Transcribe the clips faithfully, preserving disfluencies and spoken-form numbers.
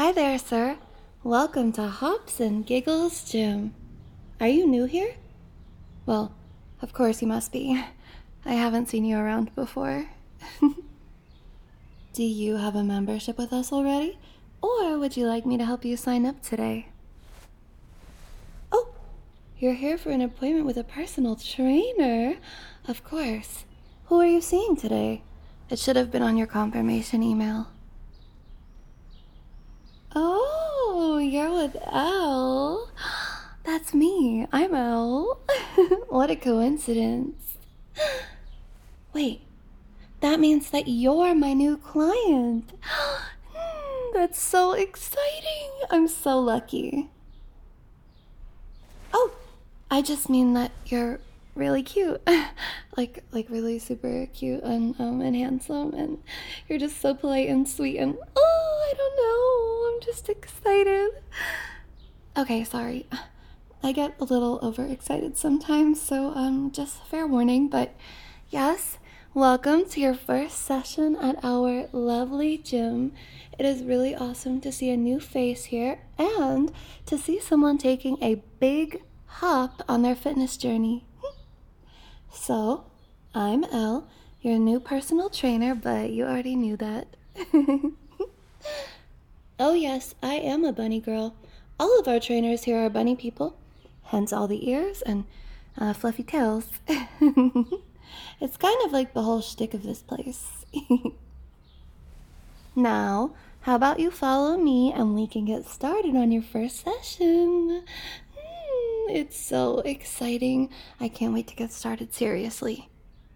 Hi there, sir. Welcome to Hops and Giggles Gym. Are you new here? Well, of course you must be. I haven't seen you around before. Do you have a membership with us already? Or would you like me to help you sign up today? Oh, you're here for an appointment with a personal trainer? Of course. Who are you seeing today? It should have been on your confirmation email. Oh, you're with Elle. That's me. I'm Elle. What a coincidence. Wait, that means that you're my new client. That's so exciting. I'm so lucky. Oh, I just mean that you're really cute. like like really super cute and um and handsome, and you're just so polite and sweet, and oh, I don't know. I'm just excited. Okay, sorry. I get a little overexcited sometimes, so um just fair warning, but yes, welcome to your first session at our lovely gym. It is really awesome to see a new face here and to see someone taking a big hop on their fitness journey. So, I'm Elle, your new personal trainer, but you already knew that. Oh yes, I am a bunny girl. All of our trainers here are bunny people, hence all the ears and uh, fluffy tails. It's kind of like the whole shtick of this place. Now, how about you follow me and we can get started on your first session? Hmm, it's so exciting. I can't wait to get started seriously.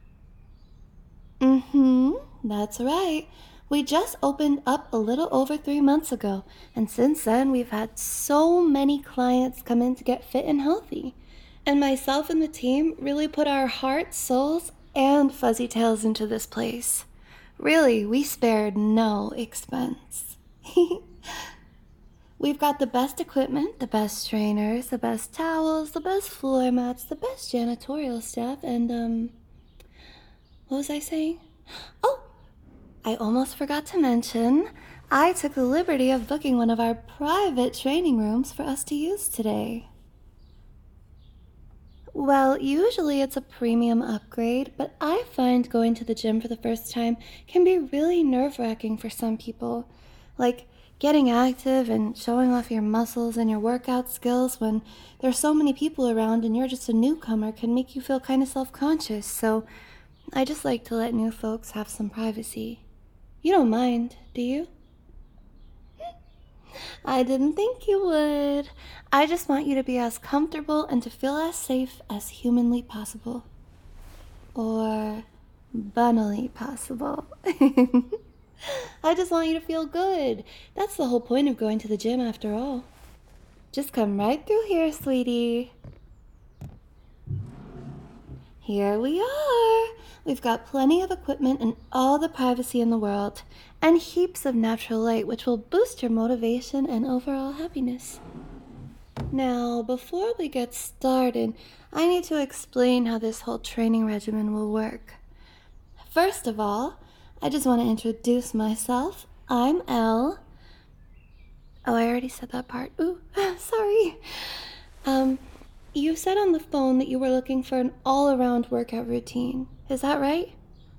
Mm-hmm, that's right. We just opened up a little over three months ago, and since then we've had so many clients come in to get fit and healthy. And myself and the team really put our hearts, souls, and fuzzy tails into this place. Really, we spared no expense. We've got the best equipment, the best trainers, the best towels, the best floor mats, the best janitorial staff, and, um, what was I saying? Oh, I almost forgot to mention, I took the liberty of booking one of our private training rooms for us to use today. Well, usually it's a premium upgrade, but I find going to the gym for the first time can be really nerve-wracking for some people. Like getting active and showing off your muscles and your workout skills when there's so many people around and you're just a newcomer can make you feel kind of self-conscious, so I just like to let new folks have some privacy. You don't mind, do you? I didn't think you would. I just want you to be as comfortable and to feel as safe as humanly possible. Or bunnily possible. I just want you to feel good. That's the whole point of going to the gym after all. Just come right through here, sweetie. Here we are. We've got plenty of equipment and all the privacy in the world, and heaps of natural light which will boost your motivation and overall happiness. Now, before we get started, I need to explain how this whole training regimen will work. First of all, I just want to introduce myself. I'm Elle. Oh, I already said that part. Ooh, sorry. Um, you said on the phone that you were looking for an all-around workout routine. Is that right?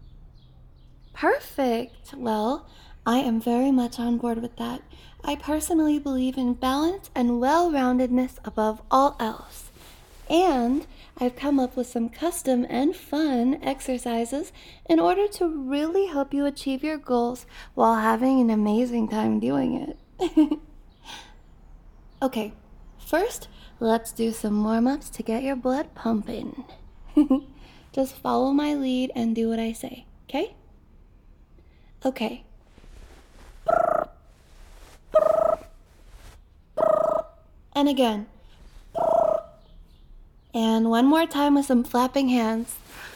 Perfect. Well, I am very much on board with that. I personally believe in balance and well-roundedness above all else. And I've come up with some custom and fun exercises in order to really help you achieve your goals while having an amazing time doing it. Okay, first, let's do some warm-ups to get your blood pumping. Just follow my lead and do what I say, okay? Okay. And again. And one more time with some flapping hands.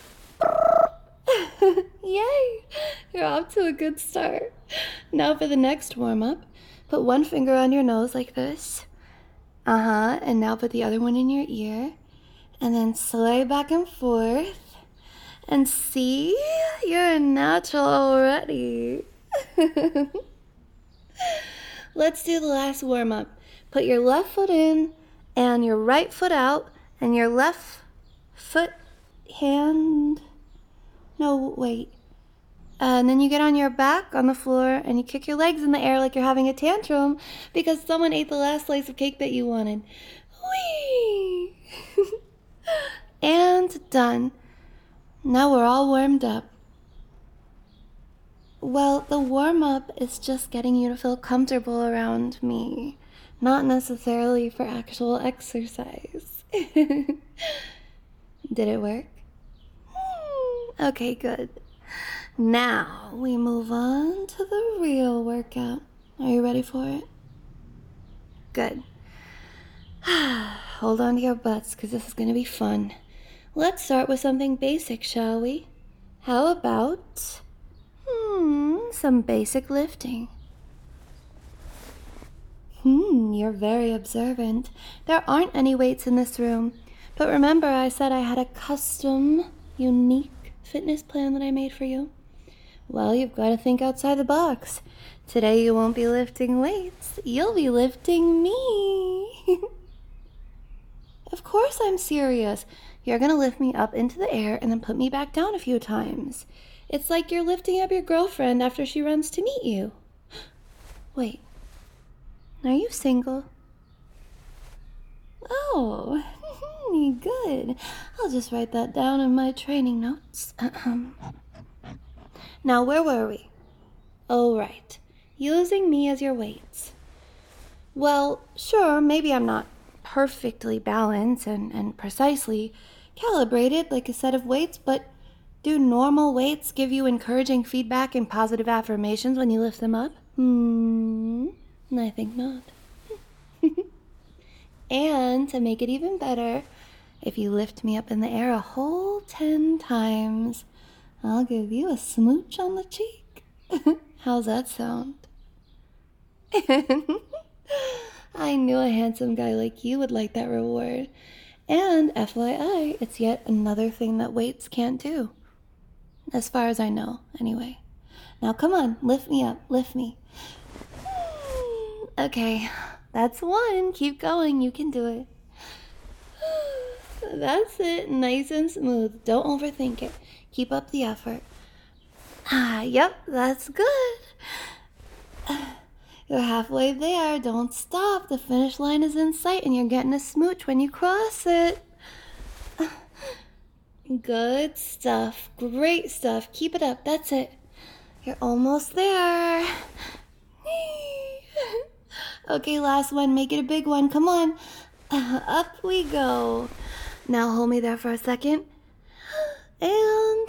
Yay! You're off to a good start. Now for the next warm-up, put one finger on your nose like this. Uh-huh, and now put the other one in your ear. And then sway back and forth. And see, you're a natural already. Let's do the last warm-up. Put your left foot in and your right foot out, and your left foot, hand, no, wait. Uh, and then you get on your back on the floor and you kick your legs in the air like you're having a tantrum because someone ate the last slice of cake that you wanted. Whee! And done. Now we're all warmed up. Well, the warm-up is just getting you to feel comfortable around me, not necessarily for actual exercise. Did it work? Hmm, okay, good. Now we move on to the real workout. Are you ready for it? Good. Hold on to your butts because this is going to be fun. Let's start with something basic, shall we? How about, hmm, some basic lifting? Hmm, you're very observant. There aren't any weights in this room. But remember I said I had a custom, unique fitness plan that I made for you? Well, you've got to think outside the box. Today you won't be lifting weights. You'll be lifting me. Of course I'm serious. You're going to lift me up into the air and then put me back down a few times. It's like you're lifting up your girlfriend after she runs to meet you. Wait, are you single? Oh, good. I'll just write that down in my training notes. Now, where were we? Oh, right. Using me as your weights. Well, sure, maybe I'm not perfectly balanced and, and precisely calibrated like a set of weights, but do normal weights give you encouraging feedback and positive affirmations when you lift them up? Hmm, I think not. And to make it even better, if you lift me up in the air a whole ten times, I'll give you a smooch on the cheek. How's that sound? I knew a handsome guy like you would like that reward. And F Y I, it's yet another thing that weights can't do. As far as I know, anyway. Now come on, lift me up, lift me. Okay, that's one. Keep going, you can do it. That's it, nice and smooth. Don't overthink it. Keep up the effort. Ah, yep, that's good. You're halfway there. Don't stop. The finish line is in sight and you're getting a smooch when you cross it. Good stuff. Great stuff. Keep it up. That's it. You're almost there. Okay, last one. Make it a big one. Come on. Up we go. Now hold me there for a second. And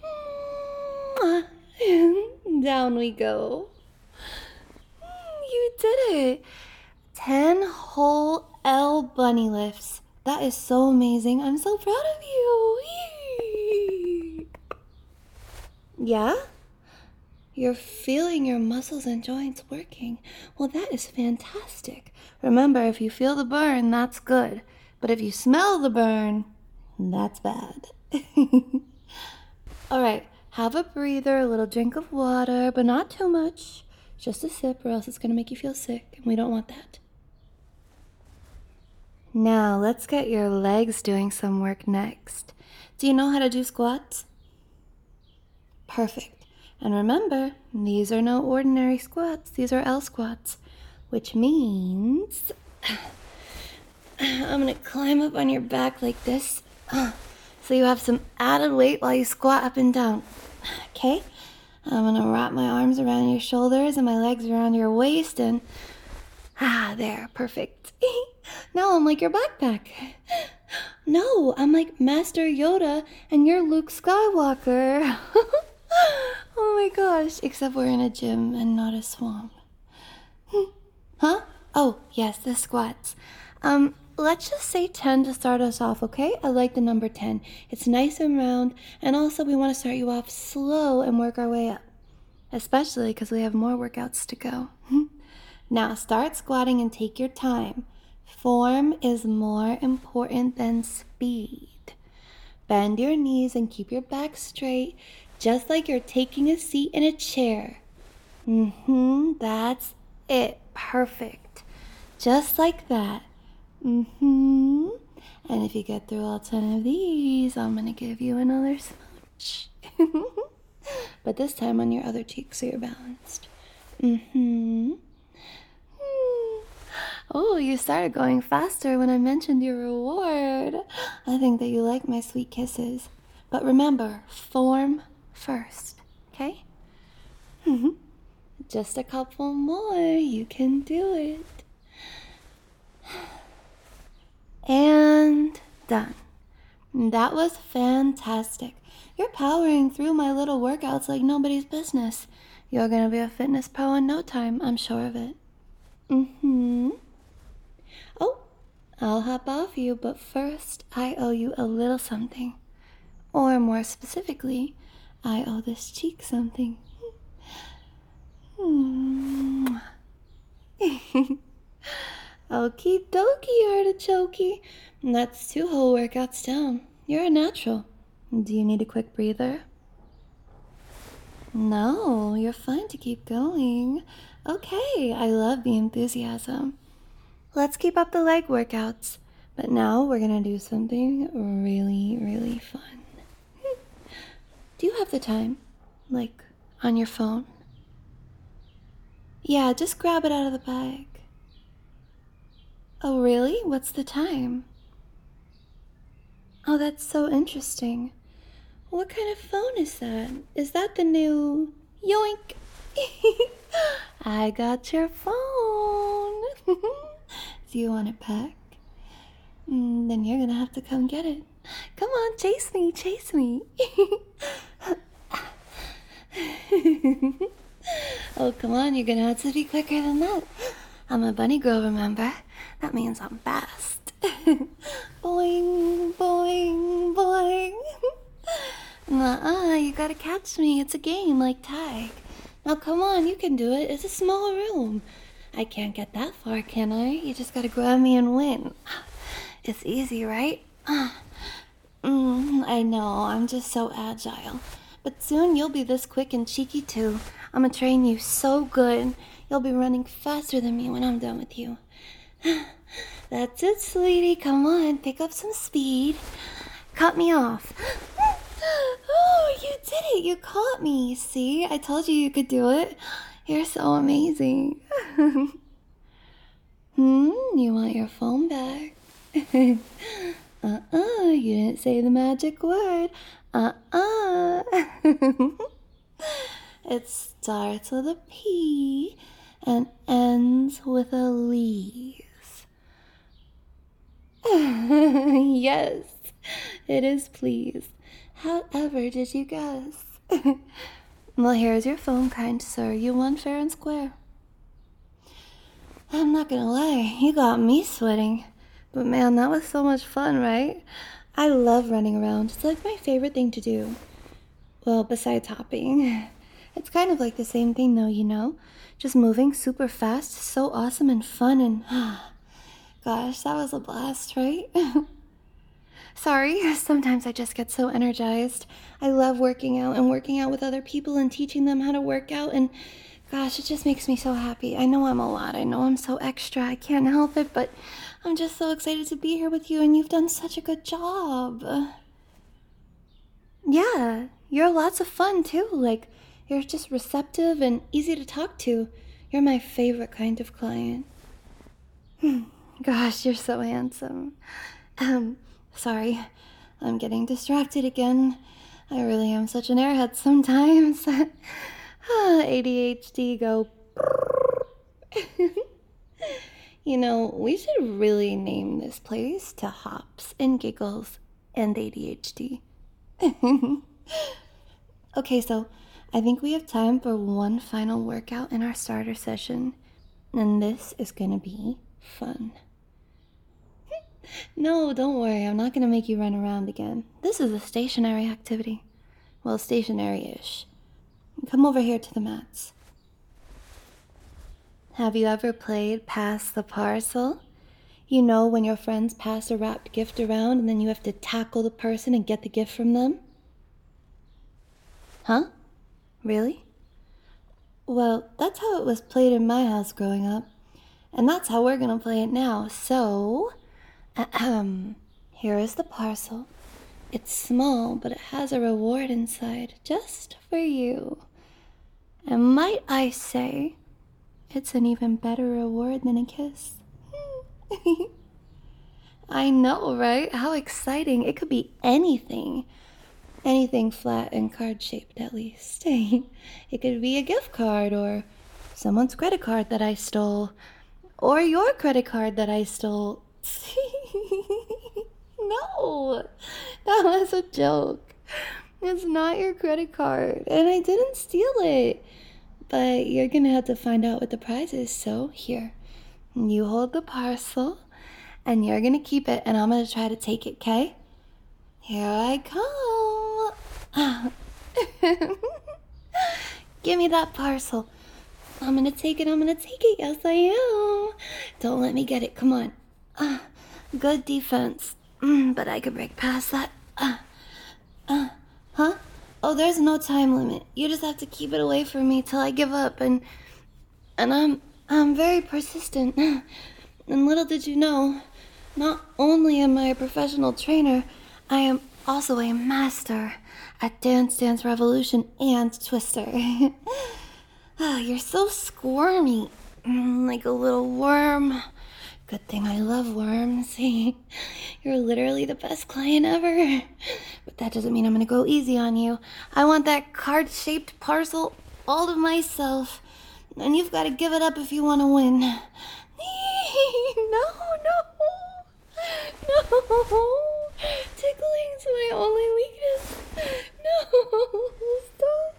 down we go. You did it. Ten whole L bunny lifts. That is so amazing. I'm so proud of you. Yee. Yeah? You're feeling your muscles and joints working. Well, that is fantastic. Remember, if you feel the burn, that's good. But if you smell the burn, that's bad. All right, have a breather, a little drink of water, but not too much. Just a sip or else it's going to make you feel sick, and we don't want that. Now, let's get your legs doing some work next. Do you know how to do squats? Perfect. And remember, these are no ordinary squats. These are L squats, which means I'm going to climb up on your back like this so you have some added weight while you squat up and down. Okay? I'm going to wrap my arms around your shoulders and my legs around your waist and ah, there, perfect. Now I'm like your backpack. No, I'm like Master Yoda and you're Luke Skywalker. Oh my gosh, except we're in a gym and not a swamp. Huh? Oh, yes, the squats. Um, let's just say ten to start us off, okay? I like the number ten. It's nice and round, and also we want to start you off slow and work our way up. Especially because we have more workouts to go. Now, start squatting and take your time. Form is more important than speed. Bend your knees and keep your back straight, just like you're taking a seat in a chair. Mm-hmm, that's it. Perfect. Just like that. Mm-hmm. And if you get through all ten of these, I'm gonna give you another smooch. But this time on your other cheek so you're balanced. Mm-hmm. Hmm. Oh, you started going faster when I mentioned your reward. I think that you like my sweet kisses. But remember, form first, okay? Just a couple more. You can do it. And done. That was fantastic. You're powering through my little workouts like nobody's business. You're gonna be a fitness pro in no time, I'm sure of it. Mm-hmm. Oh, I'll hop off you, but first I owe you a little something. Or more specifically, I owe this cheek something. Hmm. Okie dokie, artichokey. That's two whole workouts down. You're a natural. Do you need a quick breather? No, you're fine to keep going. Okay, I love the enthusiasm. Let's keep up the leg workouts. But now we're gonna do something really, really fun. Do you have the time? Like, on your phone? Yeah, just grab it out of the bag. Oh, really? What's the time? Oh, that's so interesting. What kind of phone is that? Is that the new... Yoink! I got your phone! Do you want it back? Mm, then you're gonna have to come get it. Come on, chase me, chase me! Oh, come on, you're gonna have to be quicker than that. I'm a bunny girl, remember? That means I'm fast. Boing, boing, boing. Nuh-uh, you gotta catch me. It's a game like tag. Now come on, you can do it. It's a small room. I can't get that far, can I? You just gotta grab me and win. It's easy, right? Mm, I know, I'm just so agile. But soon you'll be this quick and cheeky too. I'm gonna train you so good. You'll be running faster than me when I'm done with you. That's it, sweetie. Come on, pick up some speed. Cut me off. Oh, you did it. You caught me. See, I told you you could do it. You're so amazing. Hmm, you want your phone back? Uh-uh, you didn't say the magic word. Uh-uh. It starts with a P and ends with a leaf. Yes, it is please. However did you guess? Well, here's your phone, kind sir. You won fair and square. I'm not gonna lie, you got me sweating. But man, that was so much fun, right? I love running around. It's like my favorite thing to do. Well, besides hopping. It's kind of like the same thing though, you know? Just moving super fast, so awesome and fun and... Gosh, that was a blast, right? Sorry, sometimes I just get so energized. I love working out and working out with other people and teaching them how to work out and... Gosh, it just makes me so happy. I know I'm a lot. I know I'm so extra. I can't help it, but I'm just so excited to be here with you and you've done such a good job. Yeah, you're lots of fun too. Like, you're just receptive and easy to talk to. You're my favorite kind of client. Gosh, you're so handsome. Um, sorry, I'm getting distracted again. I really am such an airhead sometimes. A D H D go. You know, we should really name this place to Hops and Giggles and A D H D. Okay, so I think we have time for one final workout in our starter session, and this is gonna be fun. No, don't worry, I'm not gonna make you run around again. This is a stationary activity. Well, stationary-ish. Come over here to the mats. Have you ever played Pass the Parcel? You know, when your friends pass a wrapped gift around and then you have to tackle the person and get the gift from them? Huh? Really? Well, that's how it was played in my house growing up. And that's how we're gonna play it now. So, ahem, here is the parcel. It's small, but it has a reward inside just for you. And might I say, it's an even better reward than a kiss. I know, right? How exciting. It could be anything. Anything flat and card-shaped, at least. It could be a gift card, or someone's credit card that I stole, or your credit card that I stole. No, that was a joke. It's not your credit card, and I didn't steal it. But you're gonna have to find out what the prize is, so here. You hold the parcel, and you're gonna keep it, and I'm gonna try to take it, okay? Here I come. Give me that parcel. I'm gonna take it, I'm gonna take it. Yes, I am. Don't let me get it. Come on. Uh, good defense. Mm, but I could break past that. Uh, uh, huh? Oh, there's no time limit. You just have to keep it away from me till I give up. And and I'm I'm very persistent. And little did you know, not only am I a professional trainer, I am also a master at Dance Dance Revolution and Twister. Oh, you're so squirmy, mm, like a little worm. Good thing I love worms. You're literally the best client ever. But that doesn't mean I'm gonna go easy on you. I want that card-shaped parcel all to myself. And you've got to give it up if you want to win. No, no, no. Tickling's my only weakness. No, stop.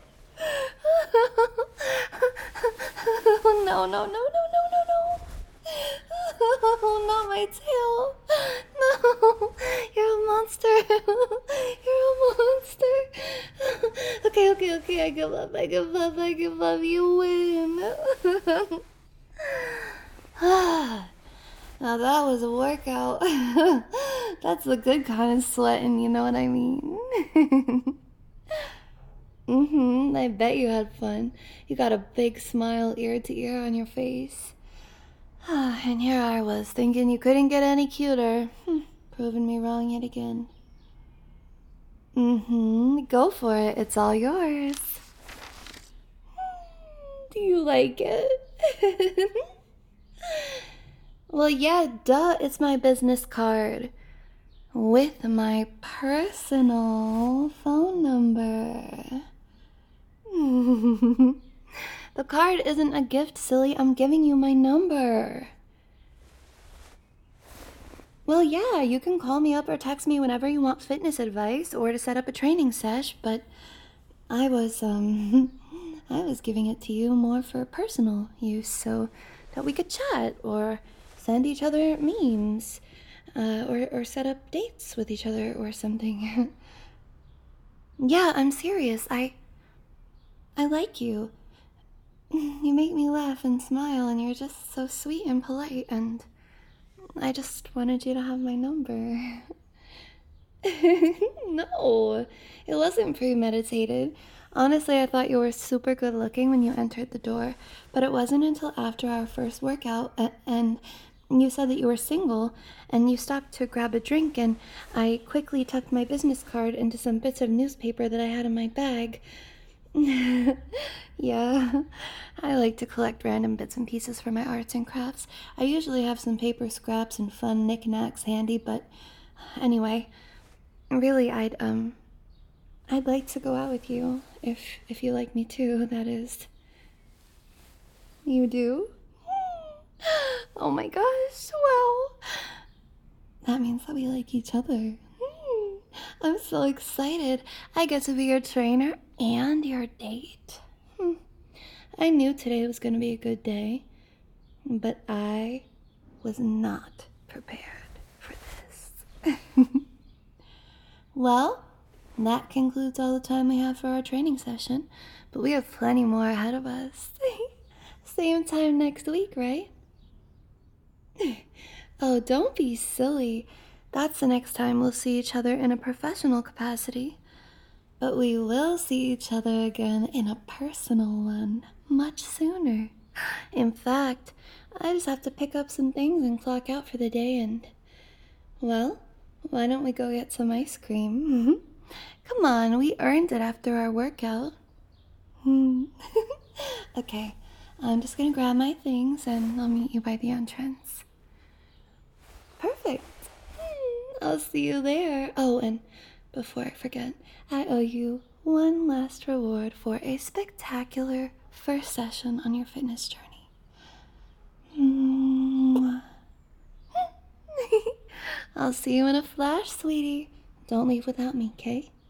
No, no, no, no, no, no, no. Oh, not my tail. No, you're a monster. You're a monster. Okay, okay, okay, I give up, I give up, I give up. You win. Now that was a workout. That's the good kind of sweating, you know what I mean? Mm-hmm, I bet you had fun. You got a big smile ear to ear on your face. And here I was, thinking you couldn't get any cuter. Proving me wrong yet again. Mm-hmm, go for it. It's all yours. Do you like it? Well, yeah, duh, it's my business card. With my personal phone number. The card isn't a gift, silly. I'm giving you my number. Well, yeah, you can call me up or text me whenever you want fitness advice or to set up a training sesh, but I was, um, I was giving it to you more for personal use so that we could chat or send each other memes uh, or, or set up dates with each other or something. Yeah, I'm serious. I, I like you. You make me laugh and smile, and you're just so sweet and polite, and I just wanted you to have my number. No, it wasn't premeditated. Honestly, I thought you were super good looking when you entered the door, but it wasn't until after our first workout, and you said that you were single, and you stopped to grab a drink, and I quickly tucked my business card into some bits of newspaper that I had in my bag. Yeah, I like to collect random bits and pieces for my arts and crafts. I usually have some paper scraps and fun knickknacks handy, but anyway, really, I'd, um, I'd like to go out with you, if, if you like me too, that is. You do? Oh my gosh, wow. That means that we like each other. I'm so excited. I get to be your trainer and your date. Hmm. I knew today was going to be a good day, but I was not prepared for this. Well, that concludes all the time we have for our training session, but we have plenty more ahead of us. Same time next week, right? Oh, don't be silly. That's the next time we'll see each other in a professional capacity. But we will see each other again in a personal one much sooner. In fact, I just have to pick up some things and clock out for the day and, well, why don't we go get some ice cream? Come on, we earned it after our workout. Okay, I'm just gonna grab my things and I'll meet you by the entrance. Perfect. I'll see you there. Oh, and before I forget, I owe you one last reward for a spectacular first session on your fitness journey. Mwah. I'll see you in a flash, sweetie. Don't leave without me, okay?